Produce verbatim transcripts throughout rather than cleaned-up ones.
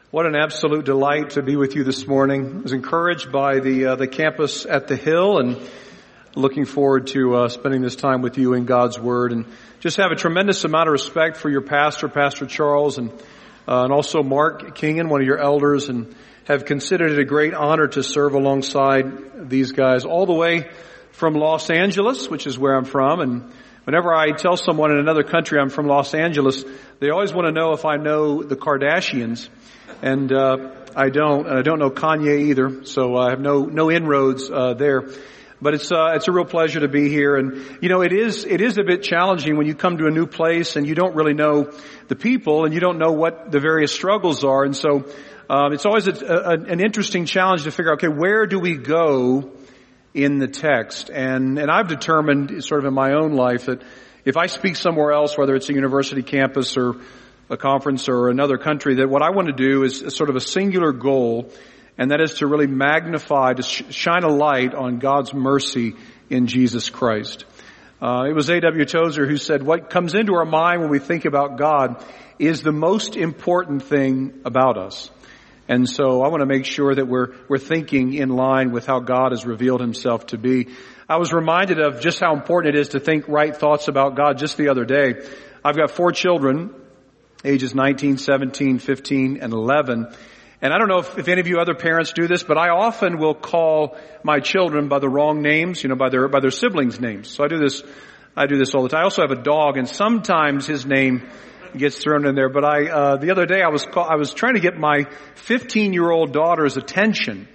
What an absolute delight to be with you this morning. I was encouraged by the uh, the campus at the Hill, and looking forward to uh, spending this time with you in God's Word, and just have a tremendous amount of respect for your pastor, Pastor Charles, and uh, and also Mark Kingan, one of your elders, and have considered it a great honor to serve alongside these guys all the way from Los Angeles, which is where I'm from. And whenever I tell someone in another country I'm from Los Angeles, they always want to know if I know the Kardashians. And uh I don't, and I don't know Kanye either, so I have no no inroads uh there. But it's uh it's a real pleasure to be here. And you know, it is it is a bit challenging when you come to a new place and you don't really know the people and you don't know what the various struggles are. And so um it's always a, a, an interesting challenge to figure out, okay, where do we go in the text? And and I've determined sort of in my own life that if I speak somewhere else, whether it's a university campus or a conference or another country, that what I want to do is, is sort of a singular goal, and that is to really magnify, to sh- shine a light on God's mercy in Jesus Christ. Uh, it was A W Tozer who said, what comes into our mind when we think about God is the most important thing about us. And so I want to make sure that we're, we're thinking in line with how God has revealed himself to be. I was reminded of just how important it is to think right thoughts about God just the other day. I've got four children, ages nineteen, seventeen, fifteen, and eleven. And I don't know if, if any of you other parents do this, but I often will call my children by the wrong names, you know, by their, by their siblings' names. So I do this, I do this all the time. I also have a dog, and sometimes his name gets thrown in there. But I, uh, the other day I was, call, I was trying to get my fifteen-year-old daughter's attention.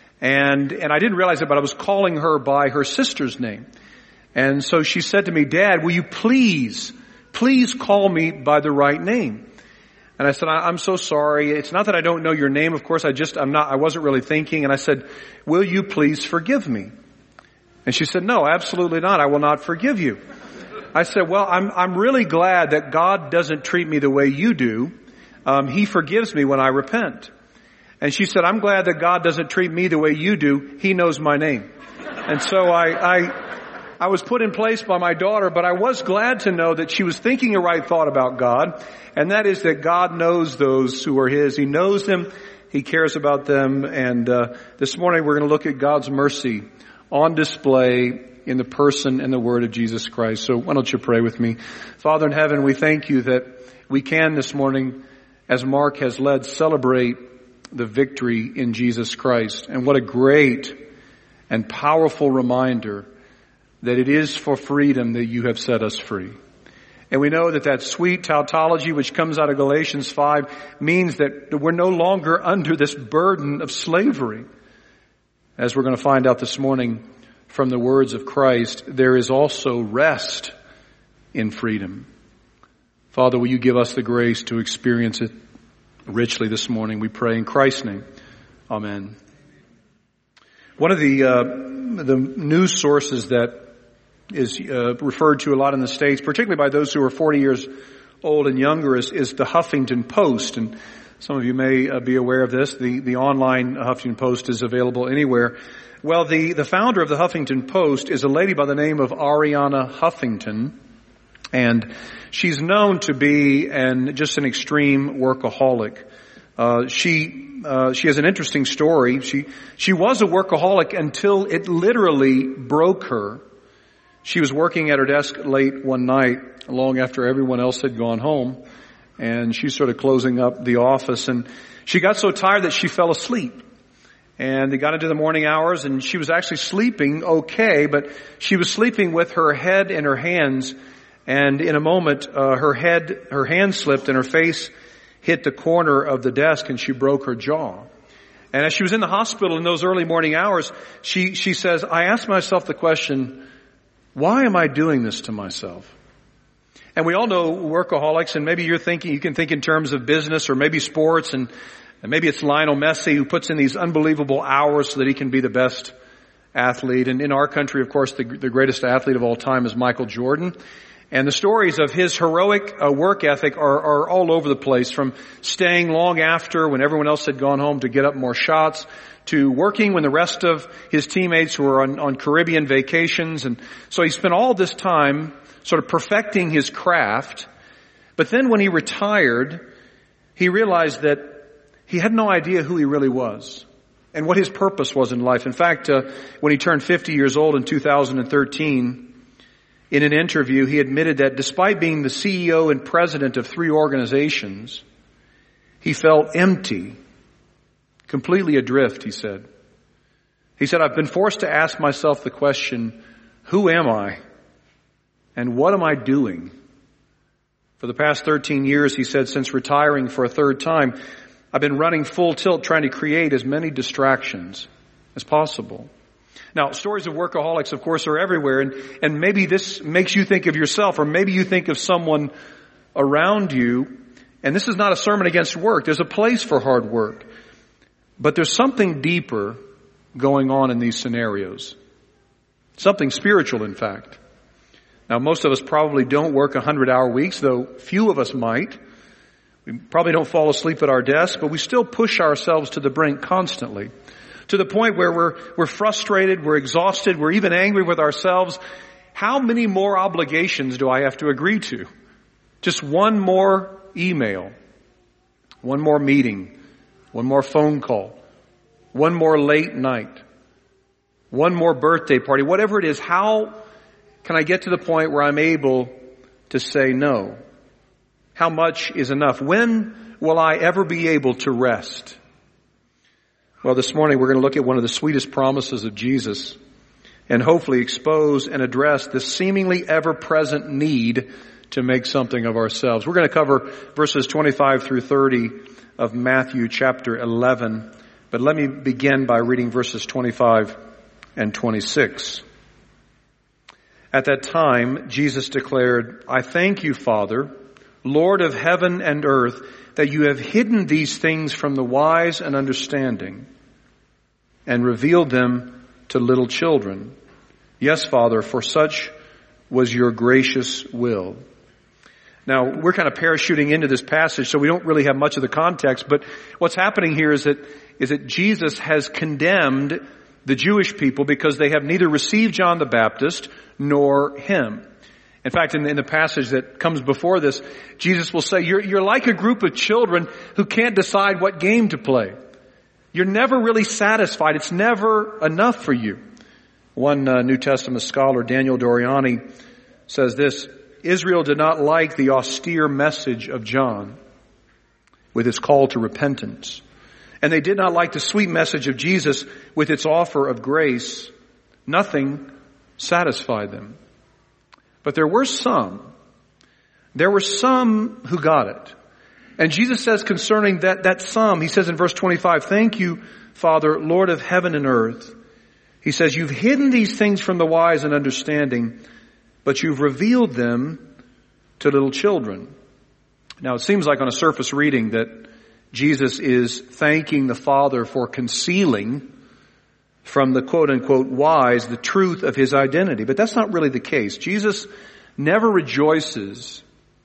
And, and I didn't realize it, but I was calling her by her sister's name. And so she said to me, Dad, will you please Please call me by the right name. And I said, I'm so sorry. It's not that I don't know your name. Of course, I just, I'm not, I wasn't really thinking. And I said, will you please forgive me? And she said, no, absolutely not. I will not forgive you. I said, well, I'm, I'm really glad that God doesn't treat me the way you do. Um, he forgives me when I repent. And she said, I'm glad that God doesn't treat me the way you do. He knows my name. And so I, I, I was put in place by my daughter, but I was glad to know that she was thinking a right thought about God, and that is that God knows those who are His. He knows them. He cares about them. And uh, this morning we're going to look at God's mercy on display in the person and the word of Jesus Christ. So why don't you pray with me? Father in heaven, we thank you that we can this morning, as Mark has led, celebrate the victory in Jesus Christ. And what a great and powerful reminder that it is for freedom that you have set us free. And we know that that sweet tautology which comes out of Galatians five means that we're no longer under this burden of slavery. As we're going to find out this morning from the words of Christ, there is also rest in freedom. Father, will you give us the grace to experience it richly this morning? We pray in Christ's name. Amen. One of the uh, the news sources that is uh, referred to a lot in the States, particularly by those who are forty years old and younger, is, is the Huffington Post. And some of you may uh, be aware of this. The, the online Huffington Post is available anywhere. Well, the, the founder of the Huffington Post is a lady by the name of Arianna Huffington. And she's known to be an, just an extreme workaholic. Uh, she, uh, she has an interesting story. She, she was a workaholic until it literally broke her. She was working at her desk late one night, long after everyone else had gone home, and she's sort of closing up the office, and she got so tired that she fell asleep. And they got into the morning hours, and she was actually sleeping okay, but she was sleeping with her head in her hands, and in a moment, uh, her head, her hand slipped, and her face hit the corner of the desk, and she broke her jaw. And as she was in the hospital in those early morning hours, she, she says, I asked myself the question, why am I doing this to myself? And we all know workaholics, and maybe you're thinking, you can think in terms of business or maybe sports, and, and maybe it's Lionel Messi who puts in these unbelievable hours so that he can be the best athlete. And in our country, of course, the, the greatest athlete of all time is Michael Jordan. And the stories of his heroic uh, work ethic are, are all over the place, from staying long after when everyone else had gone home to get up more shots, to working when the rest of his teammates were on, on Caribbean vacations. And so he spent all this time sort of perfecting his craft. But then when he retired, he realized that he had no idea who he really was and what his purpose was in life. In fact, uh, when he turned fifty years old in two thousand thirteen, in an interview, he admitted that despite being the C E O and president of three organizations, he felt empty, completely adrift, he said. He said, I've been forced to ask myself the question, who am I? And what am I doing? For the past thirteen years, he said, since retiring for a third time, I've been running full tilt trying to create as many distractions as possible. Now, stories of workaholics, of course, are everywhere, and, and maybe this makes you think of yourself, or maybe you think of someone around you, and this is not a sermon against work. There's a place for hard work. But there's something deeper going on in these scenarios. Something spiritual, in fact. Now, most of us probably don't work one hundred hour weeks, though few of us might. We probably don't fall asleep at our desk, but we still push ourselves to the brink constantly. To the point where we're, we're frustrated, we're exhausted, we're even angry with ourselves. How many more obligations do I have to agree to? Just one more email, one more meeting, one more phone call, one more late night, one more birthday party, whatever it is. How can I get to the point where I'm able to say no? How much is enough? When will I ever be able to rest? Well, this morning we're going to look at one of the sweetest promises of Jesus and hopefully expose and address the seemingly ever-present need to make something of ourselves. We're going to cover verses twenty-five through thirty of Matthew chapter eleven. But let me begin by reading verses twenty-five and twenty-six. At that time, Jesus declared, I thank you, Father, Lord of heaven and earth, that you have hidden these things from the wise and understanding and revealed them to little children. Yes, Father, for such was your gracious will. Now, we're kind of parachuting into this passage, so we don't really have much of the context, but what's happening here is that, is that Jesus has condemned the Jewish people because they have neither received John the Baptist nor him. In fact, in, in the passage that comes before this, Jesus will say, you're, you're like a group of children who can't decide what game to play. You're never really satisfied. It's never enough for you. One uh, New Testament scholar, Daniel Doriani, says this, Israel did not like the austere message of John with its call to repentance. And they did not like the sweet message of Jesus with its offer of grace. Nothing satisfied them. But there were some, there were some who got it. And Jesus says concerning that, that some, he says in verse twenty-five, thank you, Father, Lord of heaven and earth. He says, you've hidden these things from the wise and understanding, but you've revealed them to little children. Now it seems like on a surface reading that Jesus is thanking the Father for concealing from the quote-unquote wise the truth of his identity. But that's not really the case. Jesus never rejoices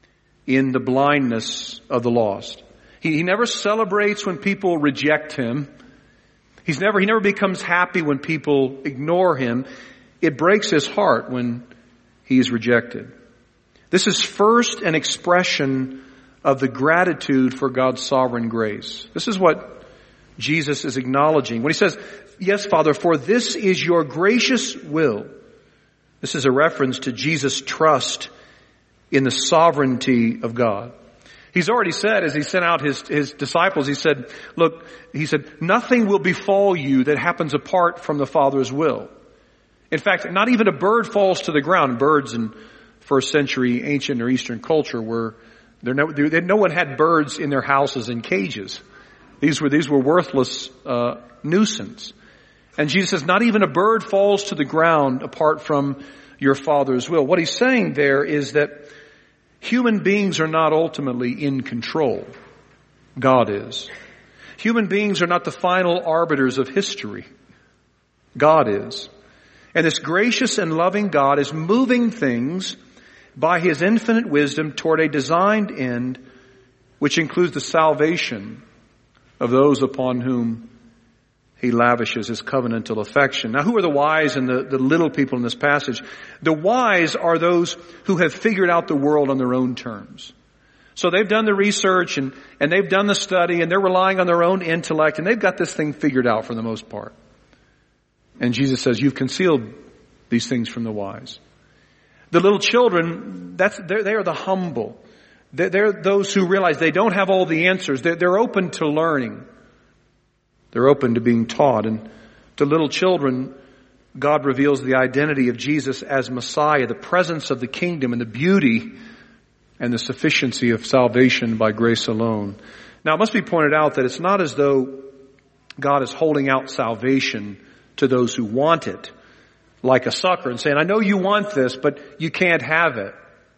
in the blindness of the lost. He, he never celebrates when people reject him. He's never, he never becomes happy when people ignore him. It breaks his heart when he is rejected. This is first an expression of the gratitude for God's sovereign grace. This is what Jesus is acknowledging. When he says, yes, Father, for this is your gracious will. This is a reference to Jesus' trust in the sovereignty of God. He's already said, as he sent out his, his disciples, he said, look, he said, nothing will befall you that happens apart from the Father's will. In fact, not even a bird falls to the ground. Birds in first century ancient or Eastern culture were, there no, there, no one had birds in their houses in cages. These were, these were worthless, uh, nuisance. And Jesus says, not even a bird falls to the ground apart from your Father's will. What he's saying there is that human beings are not ultimately in control. God is. Human beings are not the final arbiters of history. God is. And this gracious and loving God is moving things by his infinite wisdom toward a designed end, which includes the salvation of those upon whom he lavishes his covenantal affection. Now, who are the wise and the, the little people in this passage? The wise are those who have figured out the world on their own terms. So they've done the research and, and they've done the study and they're relying on their own intellect and they've got this thing figured out for the most part. And Jesus says, you've concealed these things from the wise. The little children, that's, they're, they are the humble. They're, they're those who realize they don't have all the answers. They're, they're open to learning. They're open to being taught. And to little children, God reveals the identity of Jesus as Messiah, the presence of the kingdom and the beauty and the sufficiency of salvation by grace alone. Now, it must be pointed out that it's not as though God is holding out salvation to those who want it, like a sucker, and saying, I know you want this, but you can't have it.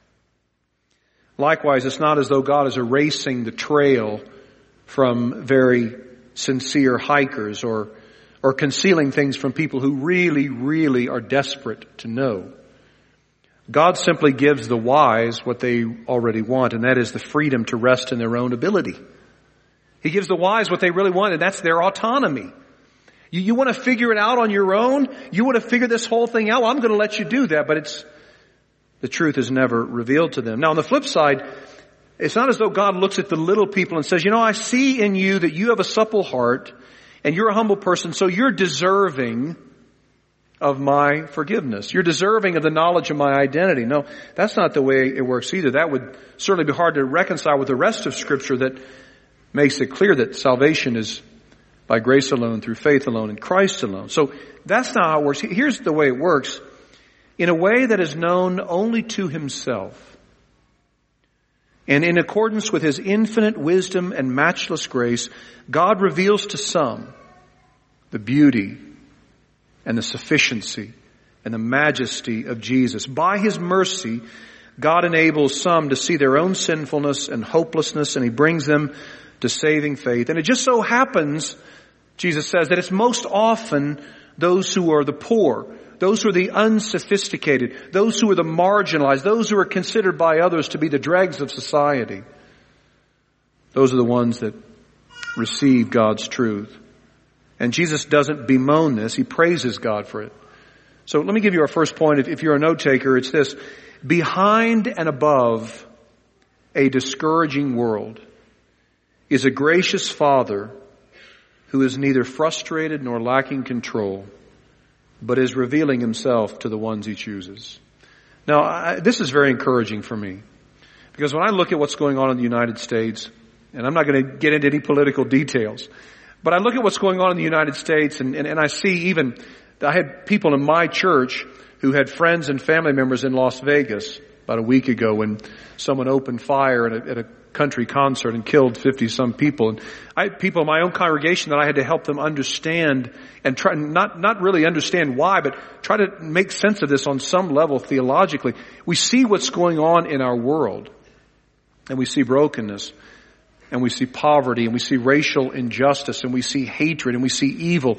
Likewise, it's not as though God is erasing the trail from very sincere hikers or, or concealing things from people who really, really are desperate to know. God simply gives the wise what they already want, and that is the freedom to rest in their own ability. He gives the wise what they really want, and that's their autonomy. You, you want to figure it out on your own? You want to figure this whole thing out? Well, I'm going to let you do that, but it's the truth is never revealed to them. Now, on the flip side, it's not as though God looks at the little people and says, you know, I see in you that you have a supple heart, and you're a humble person, so you're deserving of my forgiveness. You're deserving of the knowledge of my identity. No, that's not the way it works either. That would certainly be hard to reconcile with the rest of Scripture that makes it clear that salvation is by grace alone, through faith alone, in Christ alone. So that's not how it works. Here's the way it works. In a way that is known only to himself, and in accordance with his infinite wisdom and matchless grace, God reveals to some the beauty and the sufficiency and the majesty of Jesus. By his mercy, God enables some to see their own sinfulness and hopelessness, and he brings them to saving faith. And it just so happens, Jesus says, that it's most often those who are the poor, those who are the unsophisticated, those who are the marginalized, those who are considered by others to be the dregs of society. Those are the ones that receive God's truth. And Jesus doesn't bemoan this. He praises God for it. So let me give you our first point. If, if you're a note taker, it's this. Behind and above a discouraging world is a gracious Father who is neither frustrated nor lacking control, but is revealing himself to the ones he chooses. Now, I, this is very encouraging for me, because when I look at what's going on in the United States, and I'm not going to get into any political details, but I look at what's going on in the United States, and, and, and I see even, I had people in my church who had friends and family members in Las Vegas about a week ago when someone opened fire at a, at a country concert and killed fifty-some people. And I had people in my own congregation that I had to help them understand and try, not, not really understand why, but try to make sense of this on some level theologically. We see what's going on in our world, and we see brokenness, and we see poverty, and we see racial injustice, and we see hatred, and we see evil.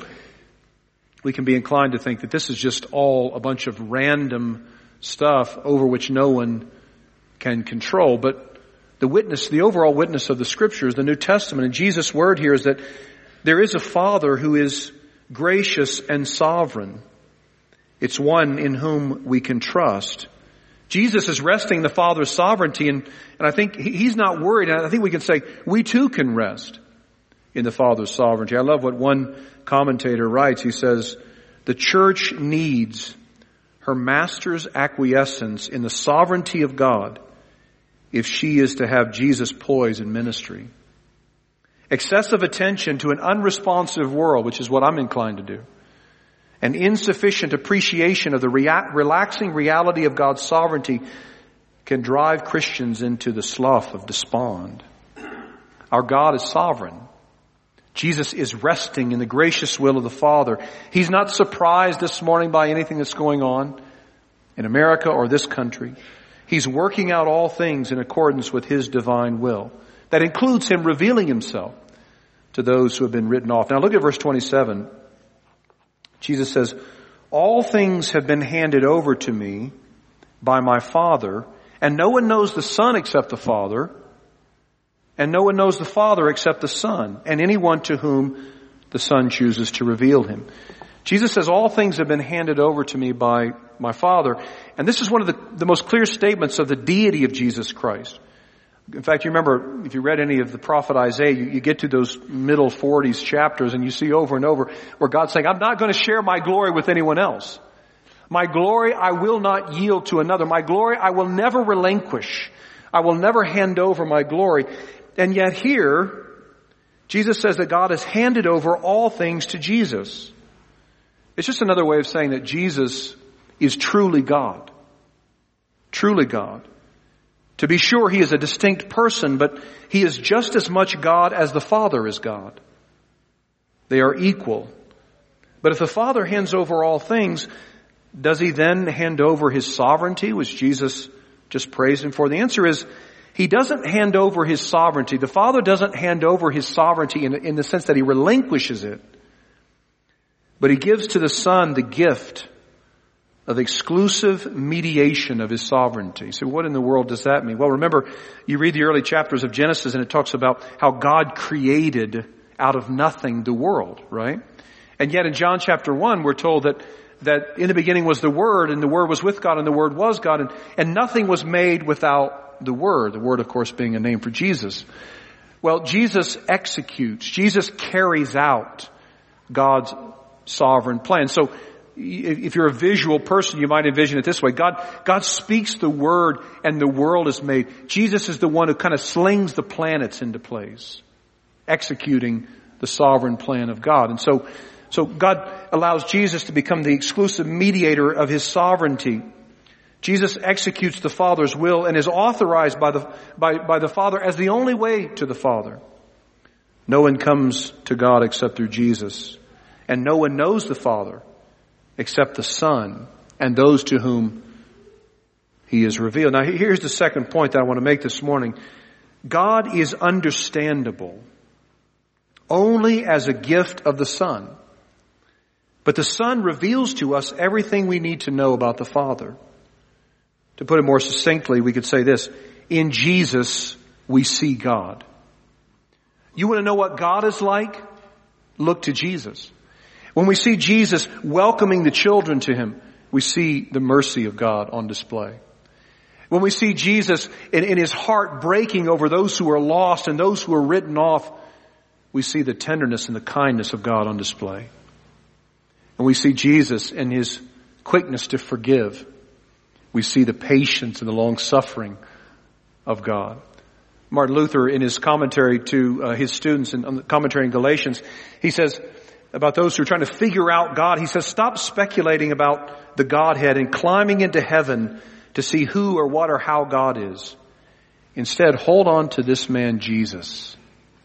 We can be inclined to think that this is just all a bunch of random stuff over which no one can control. But the witness, the overall witness of the Scriptures, the New Testament, and Jesus' word here is that there is a Father who is gracious and sovereign. It's one in whom we can trust. Jesus is resting in the Father's sovereignty, and, and I think he's not worried. And I think we can say we too can rest in the Father's sovereignty. I love what one commentator writes. He says, the church needs her master's acquiescence in the sovereignty of God if she is to have Jesus' poise in ministry. Excessive attention to an unresponsive world, which is what I'm inclined to do, and insufficient appreciation of the rea- relaxing reality of God's sovereignty can drive Christians into the slough of despond. Our God is sovereign. Jesus is resting in the gracious will of the Father. He's not surprised this morning by anything that's going on in America or this country. He's working out all things in accordance with his divine will. That includes him revealing himself to those who have been written off. Now look at verse twenty-seven. Jesus says, all things have been handed over to me by my Father, and no one knows the Son except the Father, and no one knows the Father except the Son, and anyone to whom the Son chooses to reveal him. Jesus says, all things have been handed over to me by my Father. And this is one of the, the most clear statements of the deity of Jesus Christ. In fact, you remember, if you read any of the prophet Isaiah, you, you get to those middle forties chapters and you see over and over where God's saying, I'm not going to share my glory with anyone else. My glory I will not yield to another. My glory I will never relinquish. I will never hand over my glory. And yet here, Jesus says that God has handed over all things to Jesus. It's just another way of saying that Jesus is truly God. Truly God. To be sure, he is a distinct person, but he is just as much God as the Father is God. They are equal. But if the Father hands over all things, does he then hand over his sovereignty, which Jesus just praised him for? The answer is, he doesn't hand over his sovereignty. The Father doesn't hand over his sovereignty in, in the sense that he relinquishes it. But he gives to the Son the gift of exclusive mediation of his sovereignty. So what in the world does that mean? Well, remember, you read the early chapters of Genesis and it talks about how God created out of nothing the world, right? And yet in John chapter one, we're told that that in the beginning was the Word, and the Word was with God, and the Word was God, and, and nothing was made without the Word. The Word, of course, being a name for Jesus. Well, Jesus executes, Jesus carries out God's sovereign plan. So if you're a visual person, you might envision it this way. God, God speaks the word and the world is made. Jesus is the one who kind of slings the planets into place, executing the sovereign plan of God. And so, so God allows Jesus to become the exclusive mediator of his sovereignty. Jesus executes the Father's will and is authorized by the, by, by the Father as the only way to the Father. No one comes to God except through Jesus. And no one knows the Father except the Son and those to whom he is revealed. Now here's the second point that I want to make this morning. God is understandable only as a gift of the Son. But the Son reveals to us everything we need to know about the Father. To put it more succinctly, we could say this: in Jesus, we see God. You want to know what God is like? Look to Jesus. When we see Jesus welcoming the children to him, we see the mercy of God on display. When we see Jesus in, in his heart breaking over those who are lost and those who are written off, we see the tenderness and the kindness of God on display. And we see Jesus in his quickness to forgive. We see the patience and the long suffering of God. Martin Luther, in his commentary to uh, his students, in um, commentary in Galatians, he says about those who are trying to figure out God, he says, stop speculating about the Godhead and climbing into heaven to see who or what or how God is. Instead, hold on to this man, Jesus.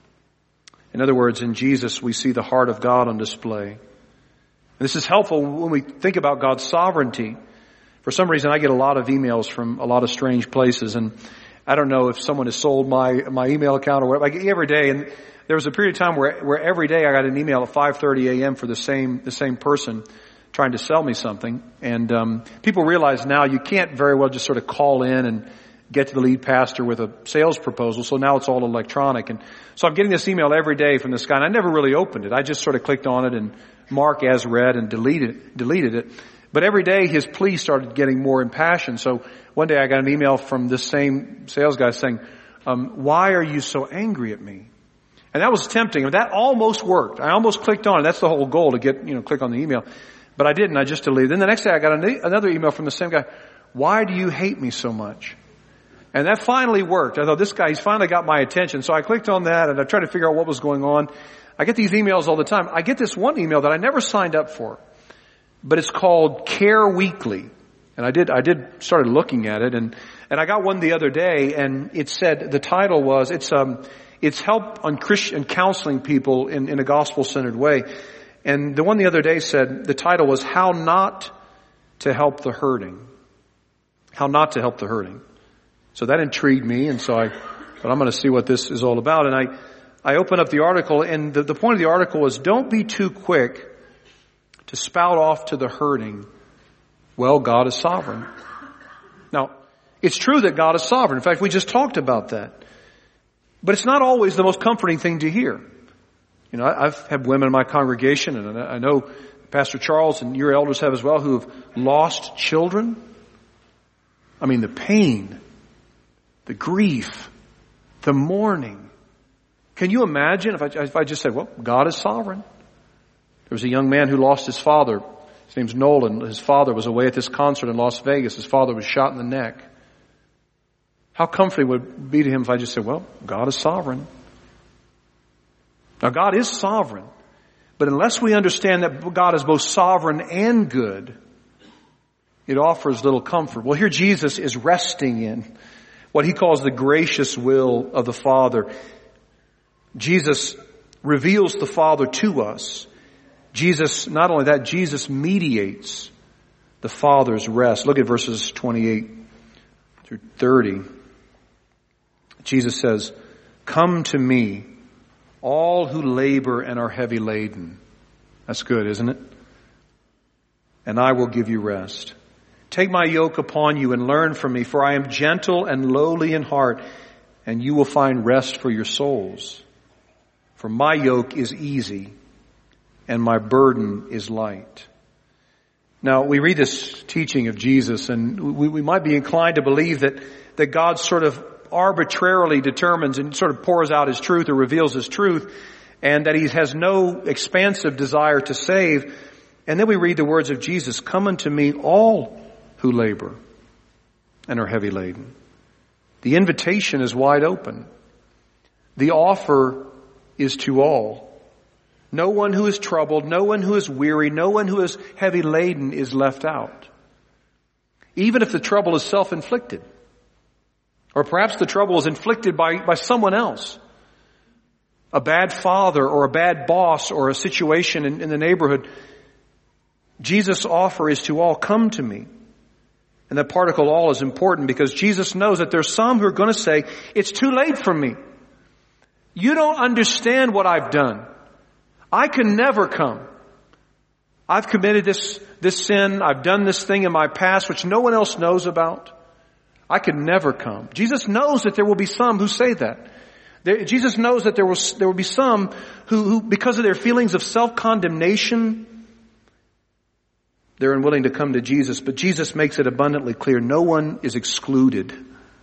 In other words, in Jesus, we see the heart of God on display. And this is helpful when we think about God's sovereignty. For some reason, I get a lot of emails from a lot of strange places, and I don't know if someone has sold my, my email account or whatever. I get every day, and there was a period of time where, where every day I got an email at five thirty a.m. for the same, the same person trying to sell me something. And, um, people realize now you can't very well just sort of call in and get to the lead pastor with a sales proposal. So now it's all electronic. And so I'm getting this email every day from this guy, and I never really opened it. I just sort of clicked on it and mark as read and deleted, deleted it. But every day his plea started getting more impassioned. So one day I got an email from this same sales guy saying, um, why are you so angry at me? And that was tempting. That almost worked. I almost clicked on it. That's the whole goal, to get, you know, click on the email. But I didn't. I just deleted. Then the next day I got another email from the same guy. Why do you hate me so much? And that finally worked. I thought, this guy, he's finally got my attention. So I clicked on that and I tried to figure out what was going on. I get these emails all the time. I get this one email that I never signed up for, but it's called Care Weekly. And I did, I did, started looking at it, and, and I got one the other day, and it said, the title was, it's, um, it's help on Christian counseling people in, in a gospel-centered way. And the one the other day said, the title was How Not to Help the Hurting. How Not to Help the Hurting. So that intrigued me, and so I, but I'm going to see what this is all about. And I, I opened up the article, and the, the point of the article was, don't be too quick to spout off to the hurting, well, God is sovereign. Now, it's true that God is sovereign. In fact, we just talked about that. But it's not always the most comforting thing to hear. You know, I've had women in my congregation, and I know Pastor Charles and your elders have as well, who have lost children. I mean, the pain, the grief, The mourning. Can you imagine if I, if I just said, well, God is sovereign. There was a young man who lost his father. His name's Nolan. His father was away at this concert in Las Vegas. His father was shot in the neck. How comforting would it be to him if I just said, well, God is sovereign. Now, God is sovereign. But unless we understand that God is both sovereign and good, it offers little comfort. Well, here Jesus is resting in what he calls the gracious will of the Father. Jesus reveals the Father to us. Jesus, not only that, Jesus mediates the Father's rest. Look at verses twenty-eight through thirty. Jesus says, "Come to me, all who labor and are heavy laden." That's good, isn't it? "And I will give you rest. Take my yoke upon you and learn from me, for I am gentle and lowly in heart, and you will find rest for your souls. For my yoke is easy and my burden is light." Now, we read this teaching of Jesus, and we, we might be inclined to believe that, that God sort of arbitrarily determines and sort of pours out his truth or reveals his truth, and that he has no expansive desire to save. And then we read the words of Jesus, "Come unto me, all who labor and are heavy laden." The invitation is wide open. The offer is to all. No one who is troubled, no one who is weary, no one who is heavy laden is left out. Even if the trouble is self-inflicted, or perhaps the trouble is inflicted by, by someone else. A bad father or a bad boss or a situation in, in the neighborhood. Jesus' offer is to all, "Come to me." And that particle all is important because Jesus knows that there's some who are going to say, "It's too late for me. You don't understand what I've done. I can never come. I've committed this, this sin. I've done this thing in my past which no one else knows about. I could never come." Jesus knows that there will be some who say that. There, Jesus knows that there will, there will be some who, who, because of their feelings of self-condemnation, they're unwilling to come to Jesus. But Jesus makes it abundantly clear, no one is excluded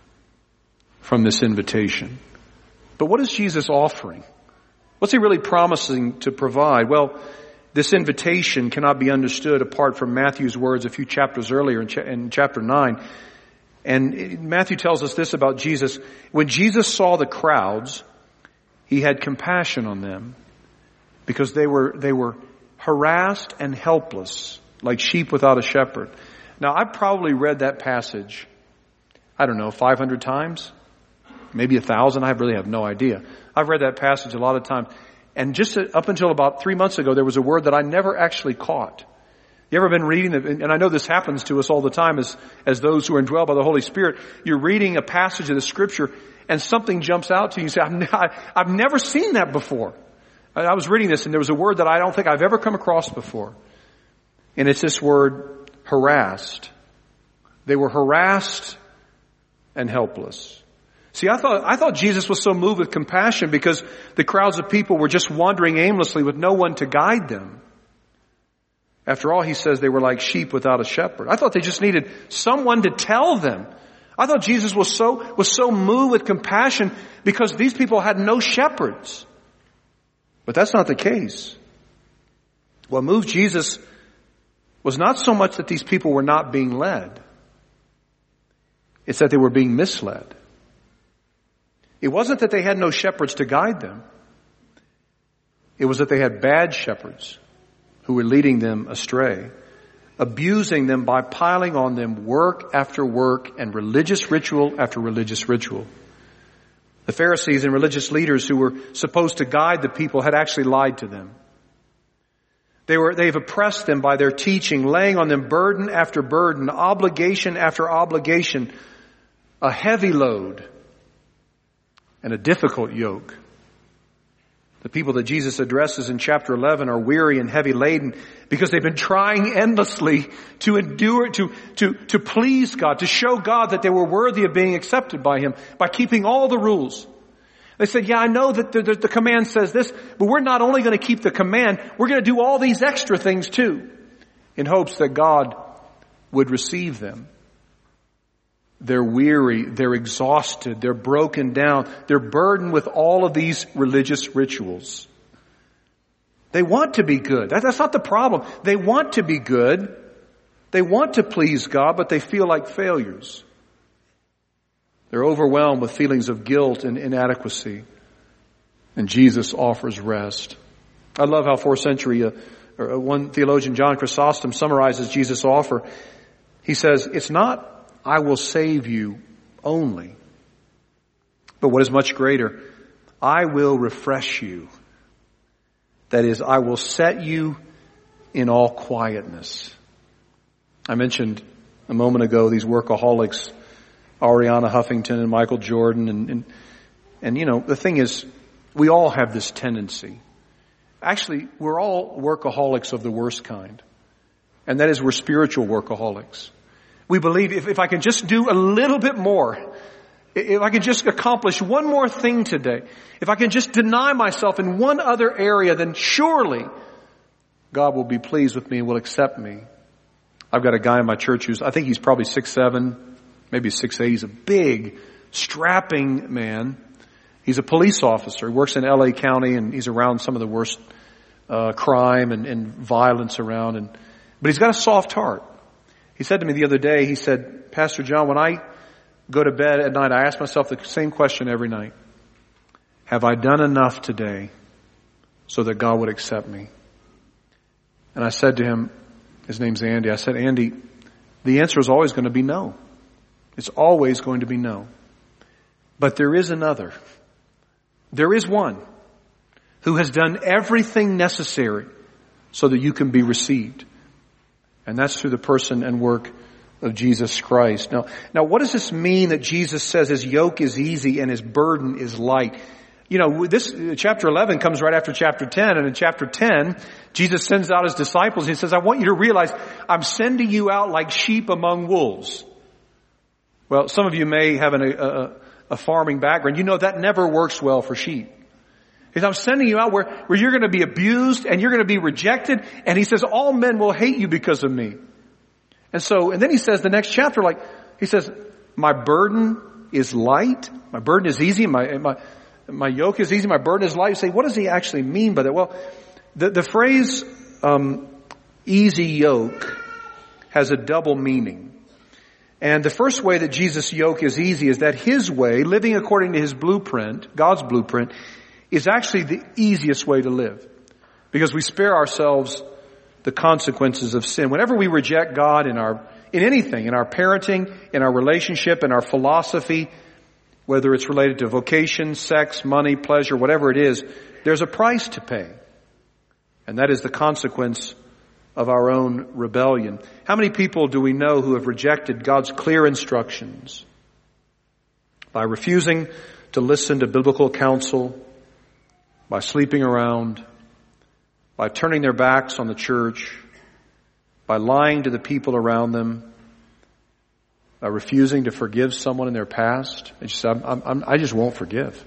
from this invitation. But what is Jesus offering? What's he really promising to provide? Well, this invitation cannot be understood apart from Matthew's words a few chapters earlier in, cha- in chapter nine. And Matthew tells us this about Jesus. When Jesus saw the crowds, he had compassion on them because they were, they were harassed and helpless, like sheep without a shepherd. Now, I've probably read that passage, I don't know, five hundred times, maybe a thousand. I really have no idea. I've read that passage a lot of times. And just up until about three months ago, there was a word that I never actually caught. You ever been reading, the, and I know this happens to us all the time as, as those who are indwelled by the Holy Spirit. You're reading a passage of the Scripture and something jumps out to you. You say, I've, I've never seen that before. I was reading this and there was a word that I don't think I've ever come across before. And it's this word, harassed. They were harassed and helpless. See, I thought, I thought Jesus was so moved with compassion because the crowds of people were just wandering aimlessly with no one to guide them. After all, he says they were like sheep without a shepherd. I thought they just needed someone to tell them. I thought Jesus was so, was so moved with compassion because these people had no shepherds. But that's not the case. What moved Jesus was not so much that these people were not being led. It's that they were being misled. It wasn't that they had no shepherds to guide them. It was that they had bad shepherds who were leading them astray, abusing them by piling on them work after work and religious ritual after religious ritual. The Pharisees and religious leaders who were supposed to guide the people had actually lied to them. They were, they've oppressed them by their teaching, laying on them burden after burden, obligation after obligation, a heavy load and a difficult yoke. The people that Jesus addresses in chapter eleven are weary and heavy laden because they've been trying endlessly to endure, to, to, to please God, to show God that they were worthy of being accepted by Him by keeping all the rules. They said, yeah, I know that the, the, the command says this, but we're not only going to keep the command, we're going to do all these extra things too, in hopes that God would receive them. They're weary, they're exhausted, they're broken down, they're burdened with all of these religious rituals. They want to be good. That, that's not the problem. They want to be good. They want to please God, but they feel like failures. They're overwhelmed with feelings of guilt and inadequacy. And Jesus offers rest. I love how fourth century, uh, or one theologian, John Chrysostom, summarizes Jesus' offer. He says, it's not, I will save you only, but what is much greater, I will refresh you. That is, I will set you in all quietness. I mentioned a moment ago these workaholics, Ariana Huffington and Michael Jordan, and, and, and you know, the thing is, we all have this tendency. Actually, we're all workaholics of the worst kind. And that is, we're spiritual workaholics. We believe if, if I can just do a little bit more, if I can just accomplish one more thing today, if I can just deny myself in one other area, then surely God will be pleased with me and will accept me. I've got a guy in my church who's, I think he's probably six seven, maybe six eight. He's a big, strapping man. He's a police officer. He works in L A County, and he's around some of the worst uh, crime and, and violence around. And but he's got a soft heart. He said to me the other day, he said, Pastor John, when I go to bed at night, I ask myself the same question every night. Have I done enough today so that God would accept me? And I said to him, his name's Andy, I said, Andy, the answer is always going to be no. It's always going to be no. But there is another. There is one who has done everything necessary so that you can be received. And that's through the person and work of Jesus Christ. Now, now what does this mean that Jesus says his yoke is easy and his burden is light? You know, this, chapter eleven comes right after chapter ten, and in chapter ten, Jesus sends out his disciples. He says, I want you to realize I'm sending you out like sheep among wolves. Well, some of you may have an, a, a farming background. You know that never works well for sheep. He says, I'm sending you out where, where you're going to be abused and you're going to be rejected. And he says, all men will hate you because of me. And so, and then he says the next chapter, like, he says, my burden is light. My burden is easy. My, my, my yoke is easy. My burden is light. You say, what does he actually mean by that? Well, the, the phrase, um, easy yoke has a double meaning. And the first way that Jesus' yoke is easy is that his way, living according to his blueprint, God's blueprint, is actually the easiest way to live. Because we spare ourselves the consequences of sin. Whenever we reject God in our, in anything, in our parenting, in our relationship, in our philosophy, whether it's related to vocation, sex, money, pleasure, whatever it is, there's a price to pay. And that is the consequence of our own rebellion. How many people do we know who have rejected God's clear instructions by refusing to listen to biblical counsel, by sleeping around, by turning their backs on the church, by lying to the people around them, by refusing to forgive someone in their past? They just, I'm, I'm, I just won't forgive.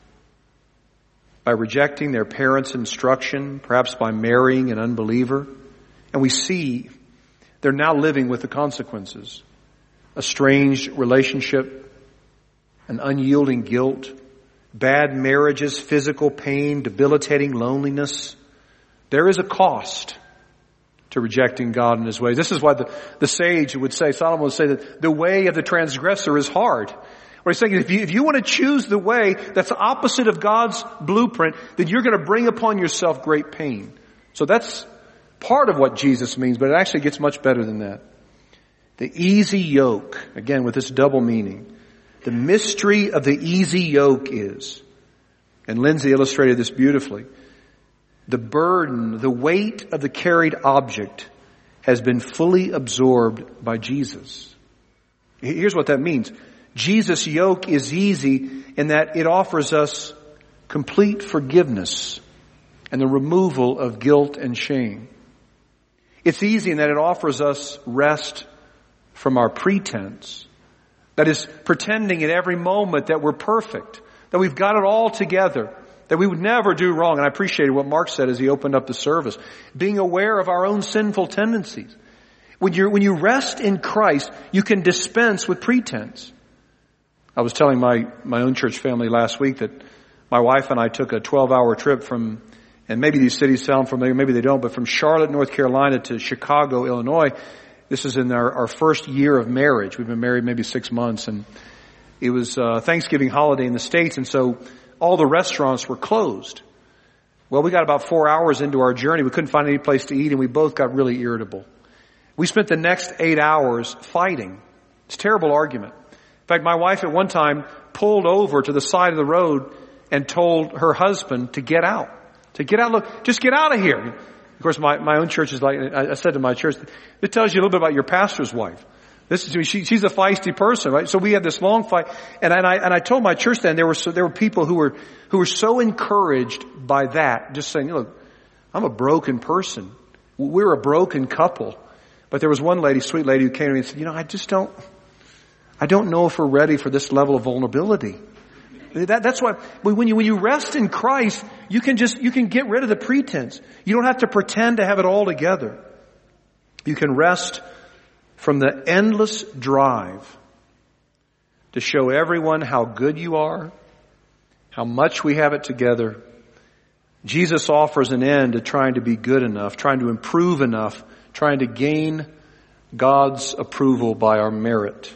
By rejecting their parents' instruction, perhaps by marrying an unbeliever. And we see they're now living with the consequences. A strange relationship, an unyielding guilt, bad marriages, physical pain, debilitating loneliness. There is a cost to rejecting God and his ways. This is why the, the sage would say, Solomon would say that the way of the transgressor is hard. What he's saying is if you, if you want to choose the way that's opposite of God's blueprint, then you're going to bring upon yourself great pain. So that's part of what Jesus means, but it actually gets much better than that. The easy yoke, again with this double meaning, the mystery of the easy yoke is, and Lindsay illustrated this beautifully, the burden, the weight of the carried object has been fully absorbed by Jesus. Here's what that means. Jesus' yoke is easy in that it offers us complete forgiveness and the removal of guilt and shame. It's easy in that it offers us rest from our pretense. That is, pretending at every moment that we're perfect, that we've got it all together, that we would never do wrong. And I appreciated what Mark said as he opened up the service. Being aware of our own sinful tendencies. When you when you rest in Christ, you can dispense with pretense. I was telling my, my own church family last week that my wife and I took a twelve-hour trip from, and maybe these cities sound familiar, maybe they don't, but from Charlotte, North Carolina to Chicago, Illinois. This is in our, our first year of marriage. We've been married maybe six months, and it was uh, Thanksgiving holiday in the States, and so all the restaurants were closed. Well, we got about four hours into our journey. We couldn't find any place to eat, and we both got really irritable. We spent the next eight hours fighting. It's a terrible argument. In fact, my wife at one time pulled over to the side of the road and told her husband to get out. To get out, look, just get out of here. Of course, my, my own church is like, I said to my church, it tells you a little bit about your pastor's wife. This is, she, she's a feisty person, right? So we had this long fight, and, and I, and I told my church then, there were, so, there were people who were, who were so encouraged by that, just saying, look, I'm a broken person. We're a broken couple. But there was one lady, sweet lady, who came to me and said, you know, I just don't, I don't know if we're ready for this level of vulnerability. That, that's why when you, when you rest in Christ, you can just, you can get rid of the pretense. You don't have to pretend to have it all together. You can rest from the endless drive to show everyone how good you are, how much we have it together. Jesus offers an end to trying to be good enough, trying to improve enough, trying to gain God's approval by our merit.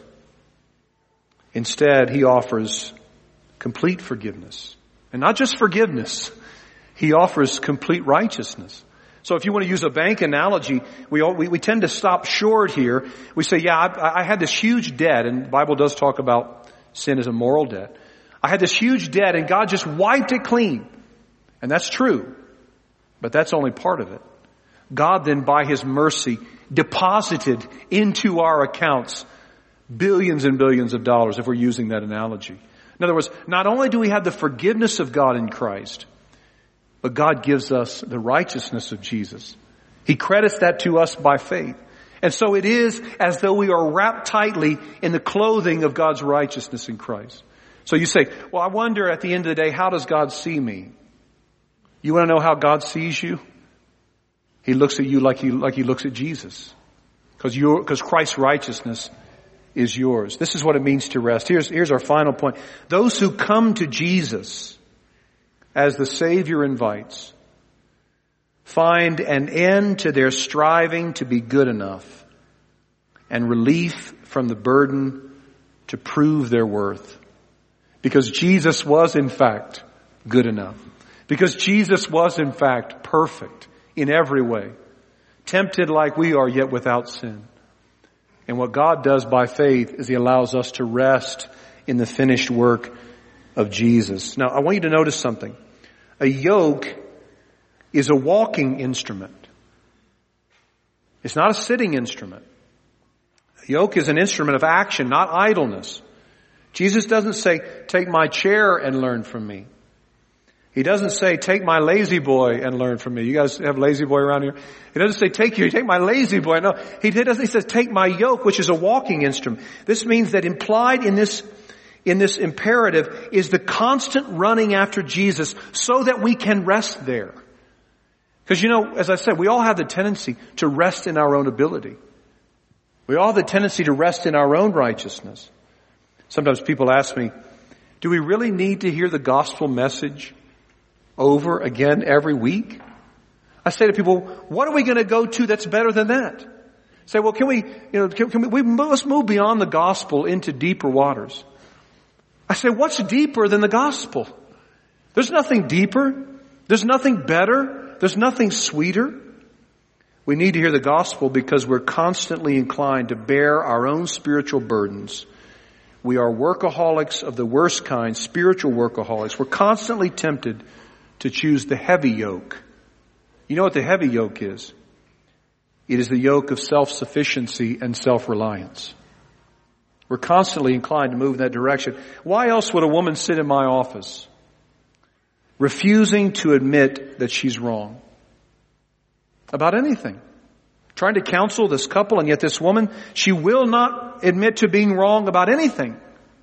Instead, he offers complete forgiveness. And not just forgiveness. He offers complete righteousness. So if you want to use a bank analogy, we, all, we, we tend to stop short here. We say, yeah, I, I had this huge debt, and the Bible does talk about sin as a moral debt. I had this huge debt, and God just wiped it clean. And that's true. But that's only part of it. God then, by His mercy, deposited into our accounts billions and billions of dollars, if we're using that analogy. In other words, not only do we have the forgiveness of God in Christ, but God gives us the righteousness of Jesus. He credits that to us by faith. And so it is as though we are wrapped tightly in the clothing of God's righteousness in Christ. So you say, well, I wonder at the end of the day, how does God see me? You want to know how God sees you? He looks at you like he, like he looks at Jesus. Because you're, because Christ's righteousness is yours. This is what it means to rest. Here's, here's our final point. Those who come to Jesus as the Savior invites find an end to their striving to be good enough and relief from the burden to prove their worth. Because Jesus was in fact good enough. Because Jesus was in fact perfect in every way. Tempted like we are, yet without sin. And what God does by faith is He allows us to rest in the finished work of Jesus. Now, I want you to notice something. A yoke is a walking instrument. It's not a sitting instrument. A yoke is an instrument of action, not idleness. Jesus doesn't say, take my chair and learn from me. He doesn't say, take my lazy boy and learn from me. You guys have lazy boy around here? He doesn't say, take you, take my lazy boy. No, he doesn't. He says, take my yoke, which is a walking instrument. This means that implied in this, in this imperative is the constant running after Jesus so that we can rest there. Because you know, as I said, we all have the tendency to rest in our own ability. We all have the tendency to rest in our own righteousness. Sometimes people ask me, do we really need to hear the gospel message over again every week? I say to people, what are we going to go to that's better than that? Say, well, can we, you know, can, can we, we must move beyond the gospel into deeper waters. I say, what's deeper than the gospel? There's nothing deeper. There's nothing better. There's nothing sweeter. We need to hear the gospel because we're constantly inclined to bear our own spiritual burdens. We are workaholics of the worst kind, spiritual workaholics. We're constantly tempted to choose the heavy yoke. You know what the heavy yoke is? It is the yoke of self-sufficiency and self-reliance. We're constantly inclined to move in that direction. Why else would a woman sit in my office, refusing to admit that she's wrong about anything? Trying to counsel this couple, and yet this woman, she will not admit to being wrong about anything.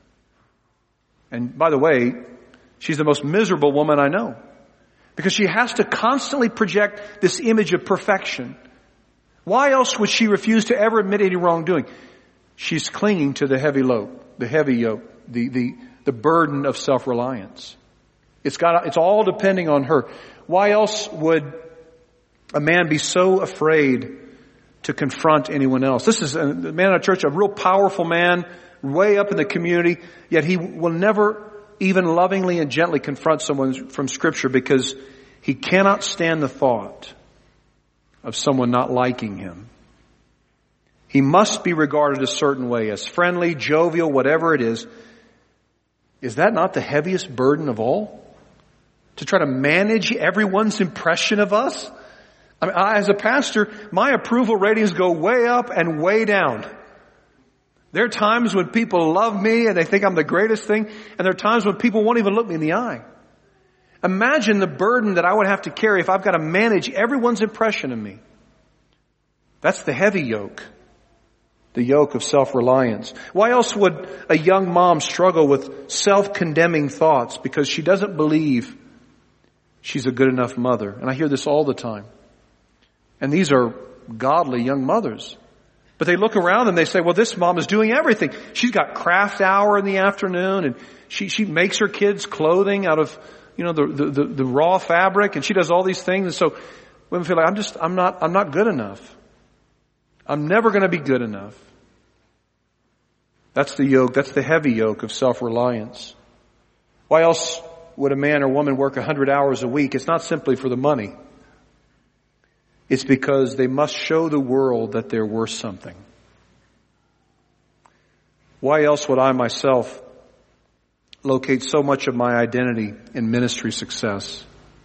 And by the way, she's the most miserable woman I know. Because she has to constantly project this image of perfection. Why else would she refuse to ever admit any wrongdoing? She's clinging to the heavy yoke, the heavy yoke, the, the, the burden of self-reliance. It's got, it's all depending on her. Why else would a man be so afraid to confront anyone else? This is a man in our church, a real powerful man, way up in the community, yet he will never even lovingly and gently confront someone from Scripture because he cannot stand the thought of someone not liking him. He must be regarded a certain way, as friendly, jovial, whatever it is. Is that not the heaviest burden of all? To try to manage everyone's impression of us? I mean, I, as a pastor, my approval ratings go way up and way down. There are times when people love me and they think I'm the greatest thing, and there are times when people won't even look me in the eye. Imagine the burden that I would have to carry if I've got to manage everyone's impression of me. That's the heavy yoke. The yoke of self-reliance. Why else would a young mom struggle with self-condemning thoughts because she doesn't believe she's a good enough mother? And I hear this all the time. And these are godly young mothers. But they look around and they say, well, this mom is doing everything. She's got craft hour in the afternoon, and she, she makes her kids clothing out of, you know, the, the, the, the raw fabric, and she does all these things. And so women feel like, I'm just, I'm not, I'm not good enough. I'm never going to be good enough. That's the yoke, that's the heavy yoke of self-reliance. Why else would a man or woman work a hundred hours a week? It's not simply for the money. It's because they must show the world that they're worth something. Why else would I myself locate so much of my identity in ministry success?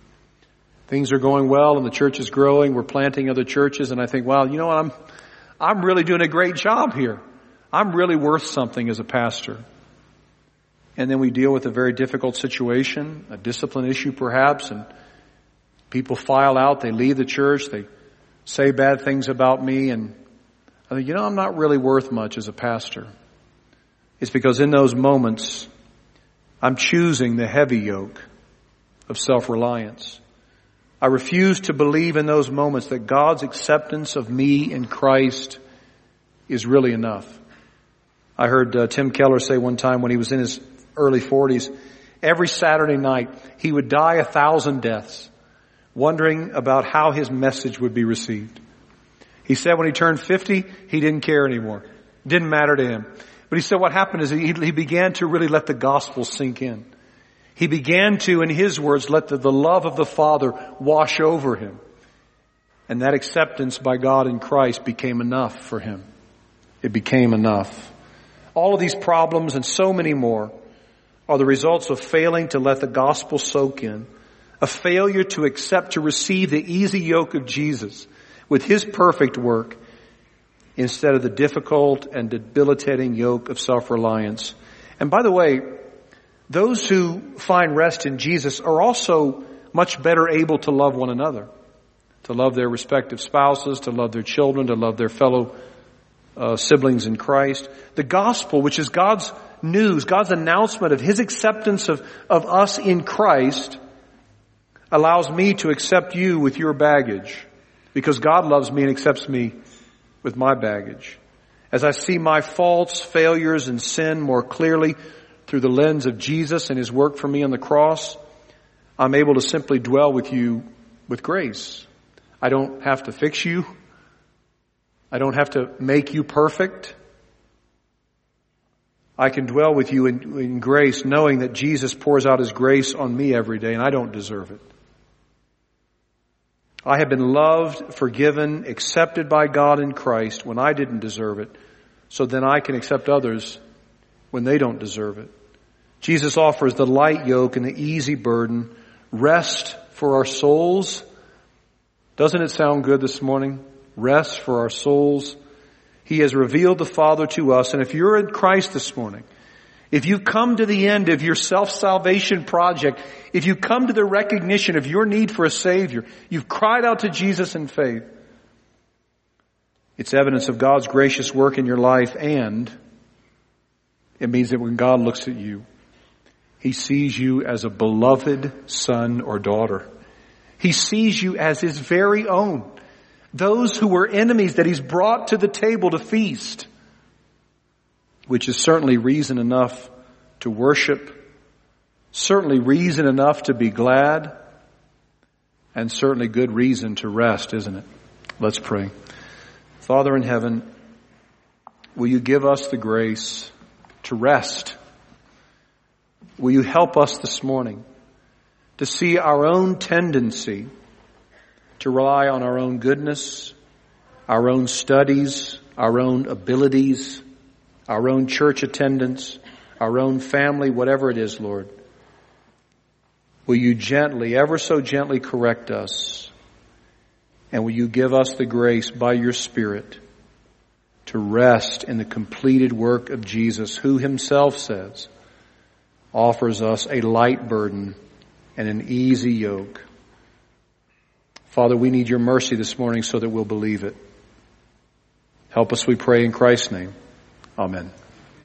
Things are going well and the church is growing. We're planting other churches, and I think, wow, you know what? I'm, I'm really doing a great job here. I'm really worth something as a pastor. And then we deal with a very difficult situation, a discipline issue perhaps, and people file out, they leave the church, they say bad things about me, and I think, you know, I'm not really worth much as a pastor. It's because in those moments, I'm choosing the heavy yoke of self-reliance. I refuse to believe in those moments that God's acceptance of me in Christ is really enough. I heard uh, Tim Keller say one time when he was in his early forties, every Saturday night he would die a thousand deaths, wondering about how his message would be received. He said when he turned fifty, he didn't care anymore. It didn't matter to him. But he said what happened is he, he began to really let the gospel sink in. He began to, in his words, let the, the love of the Father wash over him. And that acceptance by God in Christ became enough for him. It became enough. All of these problems and so many more are the results of failing to let the gospel soak in, a failure to accept, to receive the easy yoke of Jesus with His perfect work instead of the difficult and debilitating yoke of self-reliance. And by the way, those who find rest in Jesus are also much better able to love one another, to love their respective spouses, to love their children, to love their fellow uh, siblings in Christ. The gospel, which is God's news, God's announcement of His acceptance of, of us in Christ, allows me to accept you with your baggage because God loves me and accepts me with my baggage. As I see my faults, failures, and sin more clearly through the lens of Jesus and His work for me on the cross, I'm able to simply dwell with you with grace. I don't have to fix you. I don't have to make you perfect. I can dwell with you in, in grace, knowing that Jesus pours out His grace on me every day, and I don't deserve it. I have been loved, forgiven, accepted by God in Christ when I didn't deserve it, so then I can accept others when they don't deserve it. Jesus offers the light yoke and the easy burden, rest for our souls. Doesn't it sound good this morning? Rest for our souls. He has revealed the Father to us. And if you're in Christ this morning, if you've come to the end of your self-salvation project, if you come to the recognition of your need for a Savior, you've cried out to Jesus in faith, it's evidence of God's gracious work in your life, and it means that when God looks at you, He sees you as a beloved son or daughter. He sees you as His very own. those who were enemies that he's brought to the table to feast, which is certainly reason enough to worship, certainly reason enough to be glad, and certainly good reason to rest, isn't it? Let's pray. Father in heaven, will you give us the grace to rest? Will you help us this morning to see our own tendency to rely on our own goodness, our own studies, our own abilities, our own church attendance, our own family, whatever it is, Lord. Will you gently, ever so gently correct us? And will you give us the grace by your Spirit to rest in the completed work of Jesus, who himself says offers us a light burden and an easy yoke. Father, we need your mercy this morning so that we'll believe it. Help us, we pray, in Christ's name. Amen.